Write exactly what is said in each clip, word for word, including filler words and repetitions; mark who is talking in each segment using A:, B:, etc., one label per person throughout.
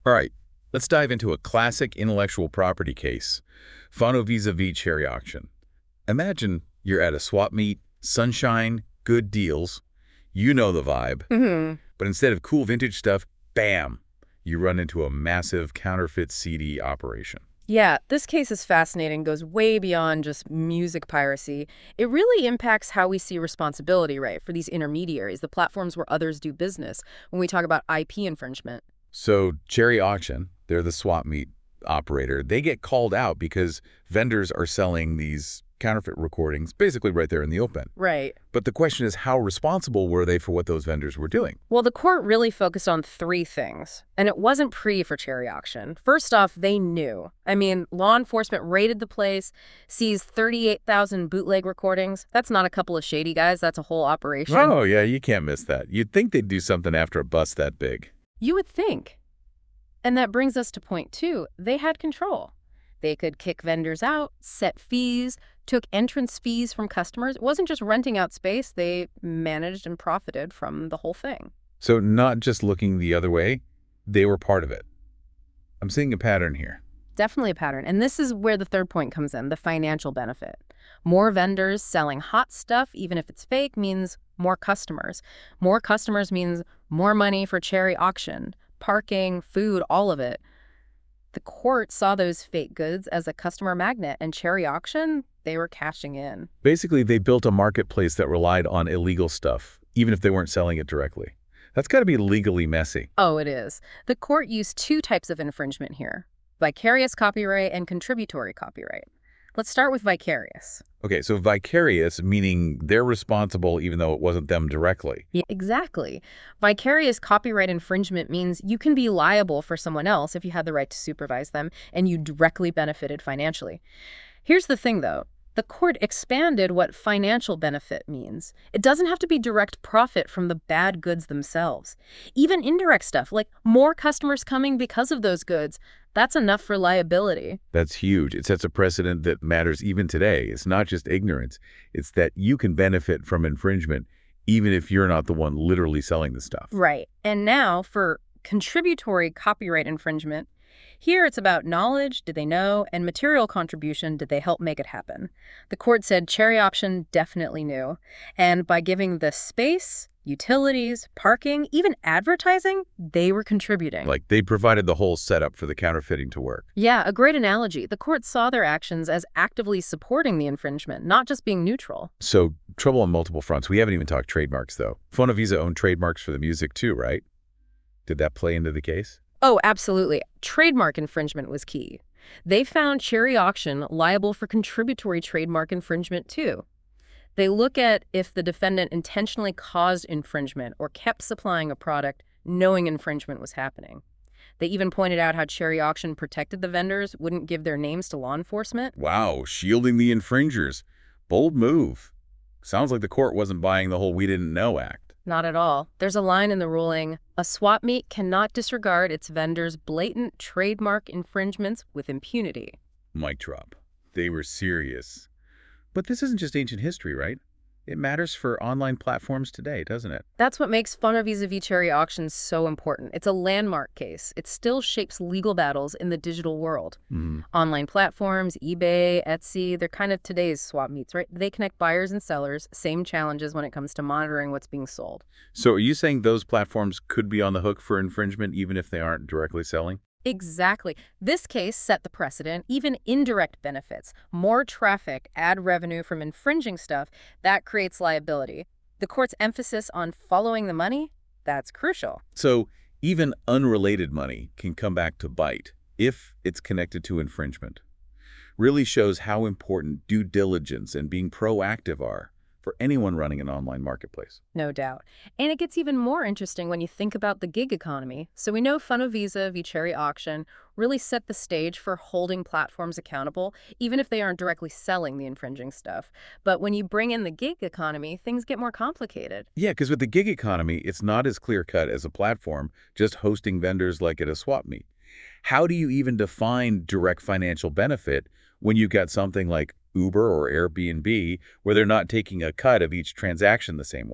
A: All right, let's dive into a classic intellectual property case, Fano vis-a-vis Cherry Auction. Imagine you're at a swap meet, sunshine, good deals, you know the vibe,
B: Hmm.
A: but instead of cool vintage stuff, bam, you run into a massive counterfeit C D operation.
B: Yeah, this case is fascinating, goes way beyond just music piracy. It really impacts how we see responsibility, right, for these intermediaries, the platforms where others do business, when we talk about I P infringement.
A: So Cherry Auction, they're the swap meet operator, they get called out because vendors are selling these counterfeit recordings basically right there in the open.
B: Right.
A: But the question is, how responsible were they for what those vendors were doing?
B: Well, the court really focused on three things, and it wasn't pre for Cherry Auction. First off, they knew. I mean, law enforcement raided the place, seized thirty-eight thousand bootleg recordings. That's not a couple of shady guys, that's a whole operation.
A: Oh, yeah, you can't miss that. You'd think they'd do something after a bust that big.
B: You would think. And that brings us to point two. They had control. They could kick vendors out, set fees, took entrance fees from customers. It wasn't just renting out space. They managed and profited from the whole thing.
A: So not just looking the other way, they were part of it. I'm seeing a pattern here.
B: Definitely a pattern. And this is where the third point comes in, the financial benefit. More vendors selling hot stuff, even if it's fake, means more customers. More customers means more money for Cherry Auction, parking, food, all of it. The court saw those fake goods as a customer magnet, and Cherry Auction, they were cashing in.
A: Basically, they built a marketplace that relied on illegal stuff, even if they weren't selling it directly. That's got to be legally messy.
B: Oh, it is. The court used two types of infringement here, vicarious copyright and contributory copyright. Let's start with vicarious.
A: Okay, so vicarious, meaning they're responsible even though it wasn't them directly.
B: Yeah, exactly. Vicarious copyright infringement means you can be liable for someone else if you had the right to supervise them and you directly benefited financially. Here's the thing, though. The court expanded what financial benefit means. It doesn't have to be direct profit from the bad goods themselves. Even indirect stuff, like more customers coming because of those goods, that's enough for liability.
A: That's huge. It sets a precedent that matters even today. It's not just ignorance. It's that you can benefit from infringement even if you're not the one literally selling the stuff.
B: Right. And now for contributory copyright infringement, here it's about knowledge, did they know, and material contribution, did they help make it happen. The court said Cherry Auction definitely knew. And by giving the space, utilities, parking, even advertising, they were contributing.
A: Like they provided the whole setup for the counterfeiting to work.
B: Yeah, a great analogy. The court saw their actions as actively supporting the infringement, not just being neutral.
A: So trouble on multiple fronts. We haven't even talked trademarks, though. Fonovisa owned trademarks for the music too, right? Did that play into the case?
B: Oh, absolutely. Trademark infringement was key. They found Cherry Auction liable for contributory trademark infringement, too. They look at if the defendant intentionally caused infringement or kept supplying a product knowing infringement was happening. They even pointed out how Cherry Auction protected the vendors, wouldn't give their names to law enforcement.
A: Wow, shielding the infringers. Bold move. Sounds like the court wasn't buying the whole we didn't know act.
B: Not at all. There's a line in the ruling, a swap meet cannot disregard its vendors' blatant trademark infringements with impunity.
A: Mic drop. They were serious. But this isn't just ancient history, right? It matters for online platforms today, doesn't it?
B: That's what makes Fano vis-a-vis Cherry Auction so important. It's a landmark case. It still shapes legal battles in the digital world.
A: Mm.
B: Online platforms, eBay, Etsy, they're kind of today's swap meets, right? They connect buyers and sellers, same challenges when it comes to monitoring what's being sold.
A: So are you saying those platforms could be on the hook for infringement even if they aren't directly selling?
B: Exactly. This case set the precedent, even indirect benefits, more traffic, ad revenue from infringing stuff, that creates liability. The court's emphasis on following the money, that's crucial.
A: So even unrelated money can come back to bite if it's connected to infringement. Really shows how important due diligence and being proactive are for anyone running an online marketplace.
B: No doubt. And it gets even more interesting when you think about the gig economy. So we know Fano vis-a-vis Cherry Auction really set the stage for holding platforms accountable, even if they aren't directly selling the infringing stuff. But when you bring in the gig economy, things get more complicated.
A: Yeah, because with the gig economy, it's not as clear-cut as a platform just hosting vendors like at a swap meet. How do you even define direct financial benefit when you've got something like Uber or Airbnb where they're not taking a cut of each transaction the same way?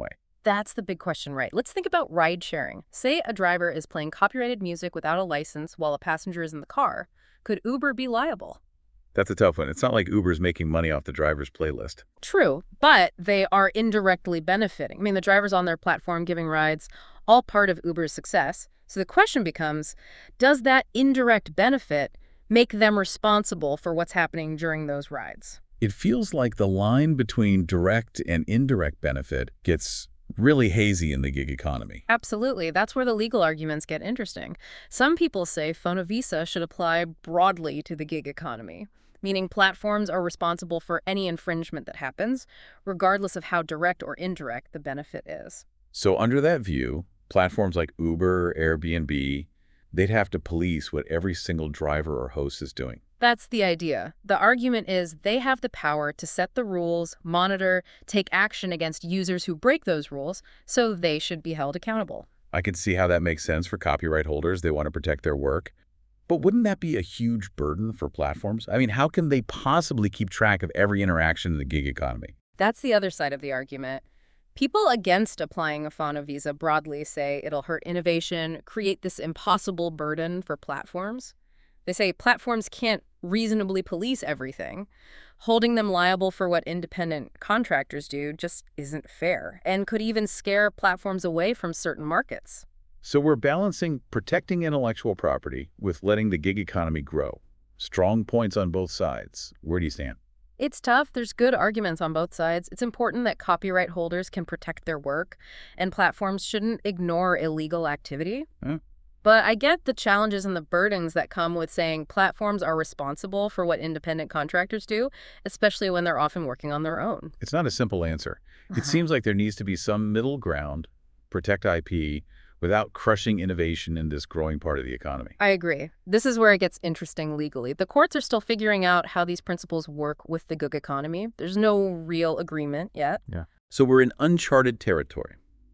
B: That's the big question, right? Let's think about ride sharing. Say a driver is playing copyrighted music without a license while a passenger is in the car. Could Uber be liable?
A: That's a tough one. It's not like Uber's making money off the driver's playlist.
B: True, but they are indirectly benefiting. I mean, the drivers on their platform giving rides, all part of Uber's success. So the question becomes, does that indirect benefit make them responsible for what's happening during those rides?
A: It feels like the line between direct and indirect benefit gets really hazy in the gig economy.
B: Absolutely. That's where the legal arguments get interesting. Some people say Fonovisa should apply broadly to the gig economy, meaning platforms are responsible for any infringement that happens, regardless of how direct or indirect the benefit is.
A: So under that view, platforms like Uber, Airbnb, they'd have to police what every single driver or host is doing.
B: That's the idea. The argument is they have the power to set the rules, monitor, take action against users who break those rules, so they should be held accountable.
A: I can see how that makes sense for copyright holders. They want to protect their work. But wouldn't that be a huge burden for platforms? I mean, how can they possibly keep track of every interaction in the gig economy?
B: That's the other side of the argument. People against applying a Fonovisa broadly say it'll hurt innovation, create this impossible burden for platforms. They say platforms can't reasonably police everything. Holding them liable for what independent contractors do just isn't fair and could even scare platforms away from certain markets.
A: So we're balancing protecting intellectual property with letting the gig economy grow. Strong points on both sides. Where do you stand?
B: It's tough. There's good arguments on both sides. It's important that copyright holders can protect their work, and platforms shouldn't ignore illegal activity.
A: Huh?
B: But I get the challenges and the burdens that come with saying platforms are responsible for what independent contractors do, especially when they're often working on their own.
A: It's not a simple answer. It seems like there needs to be some middle ground, protect I P, without crushing innovation in this growing part of the economy.
B: I agree. This is where it gets interesting legally. The courts are still figuring out how these principles work with the gig economy. There's no real agreement yet.
A: Yeah. So we're in uncharted territory.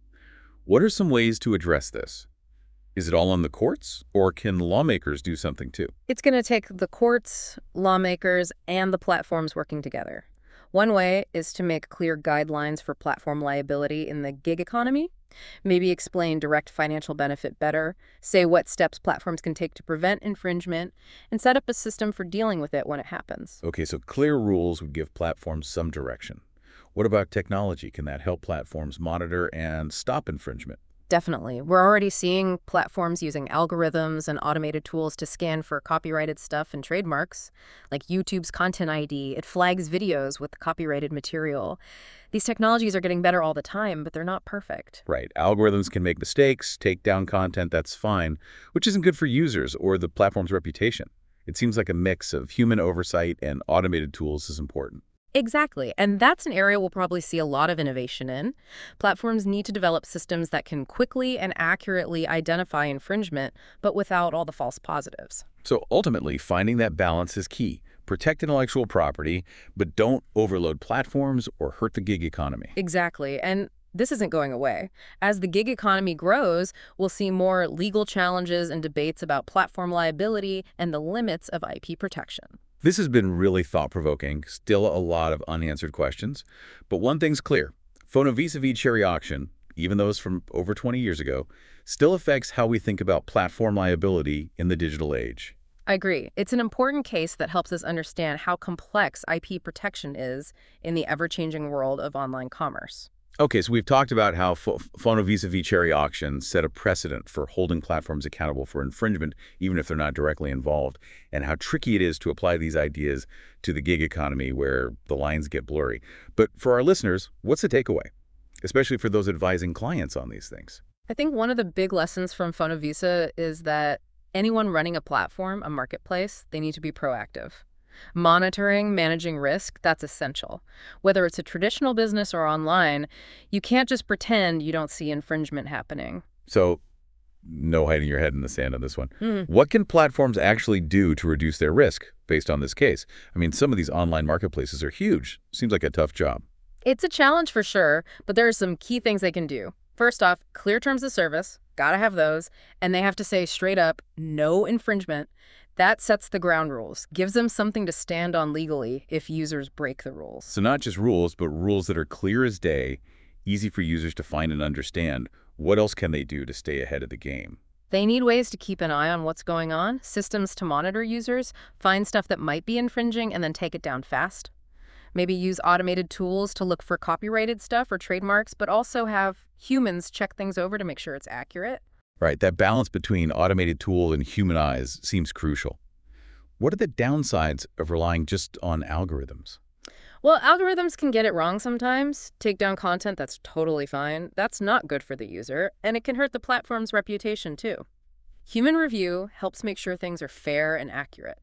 A: What are some ways to address this? Is it all on the courts, or can lawmakers do something too?
B: It's going to take the courts, lawmakers, and the platforms working together. One way is to make clear guidelines for platform liability in the gig economy. Maybe explain direct financial benefit better, say what steps platforms can take to prevent infringement, and set up a system for dealing with it when it happens.
A: Okay, so clear rules would give platforms some direction. What about technology? Can that help platforms monitor and stop infringement?
B: Definitely. We're already seeing platforms using algorithms and automated tools to scan for copyrighted stuff and trademarks, like YouTube's Content I D. It flags videos with copyrighted material. These technologies are getting better all the time, but they're not perfect.
A: Right. Algorithms can make mistakes, take down content, that's fine, which isn't good for users or the platform's reputation. It seems like a mix of human oversight and automated tools is important.
B: Exactly. And that's an area we'll probably see a lot of innovation in. Platforms need to develop systems that can quickly and accurately identify infringement, but without all the false positives.
A: So ultimately, finding that balance is key. Protect intellectual property, but don't overload platforms or hurt the gig economy.
B: Exactly. And this isn't going away. As the gig economy grows, we'll see more legal challenges and debates about platform liability and the limits of I P protection.
A: This has been really thought-provoking, still a lot of unanswered questions. But one thing's clear. Fonovisa v. Cherry Auction, even though it's from over twenty years ago, still affects how we think about platform liability in the digital age.
B: I agree. It's an important case that helps us understand how complex I P protection is in the ever-changing world of online commerce.
A: Okay, so we've talked about how Fonovisa v. Cherry Auction set a precedent for holding platforms accountable for infringement, even if they're not directly involved, and how tricky it is to apply these ideas to the gig economy where the lines get blurry. But for our listeners, what's the takeaway, especially for those advising clients on these things?
B: I think one of the big lessons from Fonovisa is that anyone running a platform, a marketplace, they need to be proactive. Monitoring, managing risk, that's essential. Whether it's a traditional business or online, you can't just pretend you don't see infringement happening.
A: So, no hiding your head in the sand on this one.
B: Mm.
A: What can platforms actually do to reduce their risk based on this case? I mean, some of these online marketplaces are huge. Seems like a tough job.
B: It's a challenge for sure, but there are some key things they can do. First off, clear terms of service, gotta have those, and they have to say straight up, no infringement. That sets the ground rules, gives them something to stand on legally if users break the rules.
A: So not just rules, but rules that are clear as day, easy for users to find and understand, what else can they do to stay ahead of the game?
B: They need ways to keep an eye on what's going on, systems to monitor users, find stuff that might be infringing, and then take it down fast. Maybe use automated tools to look for copyrighted stuff or trademarks, but also have humans check things over to make sure it's accurate.
A: Right, that balance between automated tool and human eyes seems crucial. What are the downsides of relying just on algorithms?
B: Well, algorithms can get it wrong sometimes, take down content that's totally fine. That's not good for the user, and it can hurt the platform's reputation too. Human review helps make sure things are fair and accurate.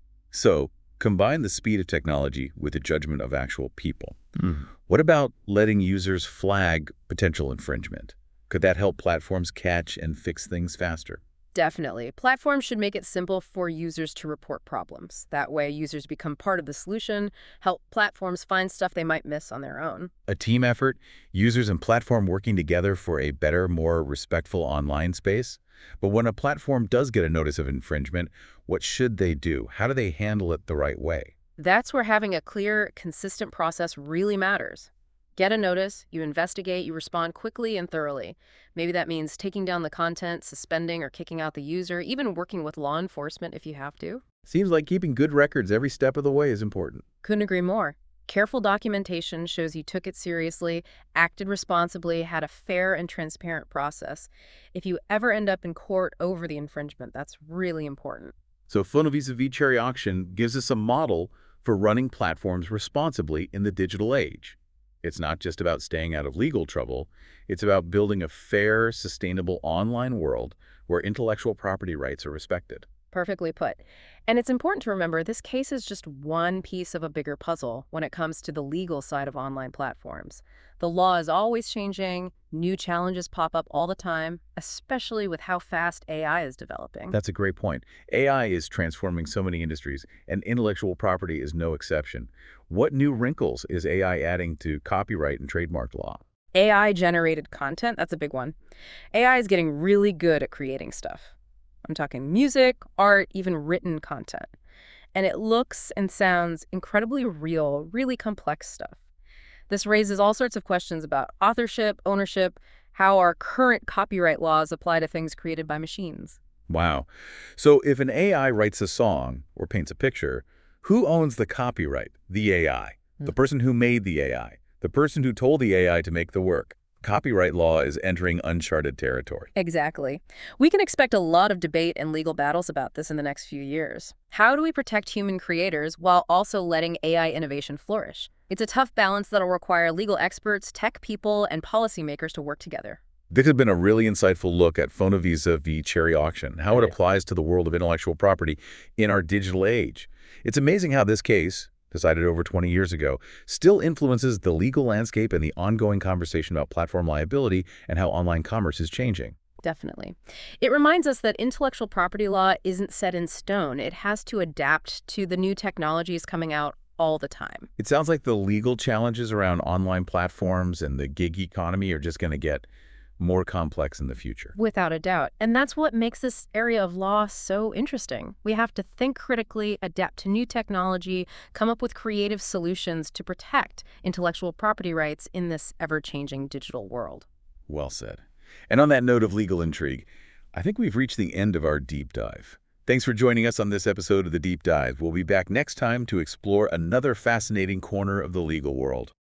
A: So, combine the speed of technology with the judgment of actual people.
C: Mhm.
A: What about letting users flag potential infringement? Could that help platforms catch and fix things faster?
B: Definitely. Platforms should make it simple for users to report problems. That way, users become part of the solution, help platforms find stuff they might miss on their own.
A: A team effort, users and platform working together for a better, more respectful online space? But when a platform does get a notice of infringement, what should they do? How do they handle it the right way?
B: That's where having a clear, consistent process really matters. Get a notice, you investigate, you respond quickly and thoroughly. Maybe that means taking down the content, suspending or kicking out the user, even working with law enforcement if you have to.
A: Seems like keeping good records every step of the way is important.
B: Couldn't agree more. Careful documentation shows you took it seriously, acted responsibly, had a fair and transparent process. If you ever end up in court over the infringement, that's really important.
A: So Fonovisa v. Cherry Auction gives us a model for running platforms responsibly in the digital age. It's not just about staying out of legal trouble. It's about building a fair, sustainable online world where intellectual property rights are respected.
B: Perfectly put. And it's important to remember this case is just one piece of a bigger puzzle when it comes to the legal side of online platforms. The law is always changing, new challenges pop up all the time, especially with how fast A I is developing.
A: That's a great point. A I is transforming so many industries, and intellectual property is no exception. What new wrinkles is A I adding to copyright and trademark law?
B: A I-generated content, that's a big one. A I is getting really good at creating stuff. I'm talking music, art, even written content. And it looks and sounds incredibly real, really complex stuff. This raises all sorts of questions about authorship, ownership, how our current copyright laws apply to things created by machines.
A: Wow. So if an A I writes a song or paints a picture, who owns the copyright? The A I. The person who made the A I. The person who told the A I to make the work. Copyright law is entering uncharted territory.
B: Exactly. We can expect a lot of debate and legal battles about this in the next few years. How do we protect human creators while also letting A I innovation flourish? It's a tough balance that'll require legal experts, tech people, and policymakers to work together.
A: This has been a really insightful look at Fonovisa v. Cherry Auction, how it
C: Yeah.
A: applies to the world of intellectual property in our digital age. It's amazing how this case, decided over twenty years ago, still influences the legal landscape and the ongoing conversation about platform liability and how online commerce is changing.
B: Definitely. It reminds us that intellectual property law isn't set in stone. It has to adapt to the new technologies coming out all the time.
A: It sounds like the legal challenges around online platforms and the gig economy are just going to get more complex in the future.
B: Without a doubt. And that's what makes this area of law so interesting. We have to think critically, adapt to new technology, come up with creative solutions to protect intellectual property rights in this ever-changing digital world.
A: Well said. And on that note of legal intrigue, I think we've reached the end of our deep dive. Thanks for joining us on this episode of The Deep Dive. We'll be back next time to explore another fascinating corner of the legal world.